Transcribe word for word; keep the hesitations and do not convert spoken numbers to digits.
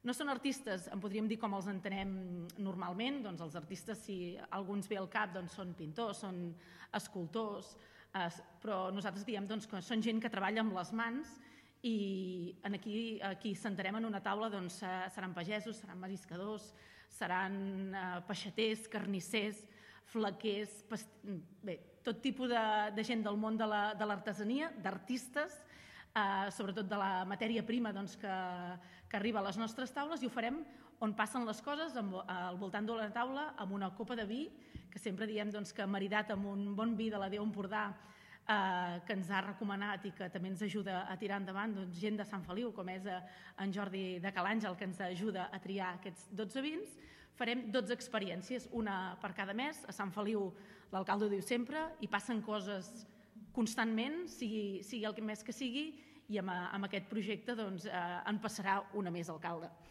No són artistes, en podríem dir com els entenem normalment, doncs els artistes, si algú ens ve al cap, doncs són pintors, són escultors, eh, però nosaltres diem doncs, que són gent que treballa amb les mans i aquí, aquí sentarem en una taula doncs, seran pagesos, seran mariscadors, seran eh, peixaters, carnissers, flequers, bé, tot tipus de, de gent del món de l'artesania, la, d'artistes, eh, sobretot de la matèria prima doncs, que, que arriba a les nostres taules, i ho farem on passen les coses, amb, al voltant de la taula, amb una copa de vi, que sempre diem doncs, que maridat amb un bon vi de la Déu Empordà, eh, que ens ha recomanat i que també ens ajuda a tirar endavant doncs, gent de Sant Feliu, com és eh, en Jordi de Calàngel, que ens ajuda a triar aquests dotze vins. Farem dotze experiències, una per cada mes. A Sant Feliu l'alcalde ho diu sempre, i passen coses constantment, sigui, sigui el que més que sigui, i amb, amb aquest projecte doncs, eh, en passarà una més, alcalde.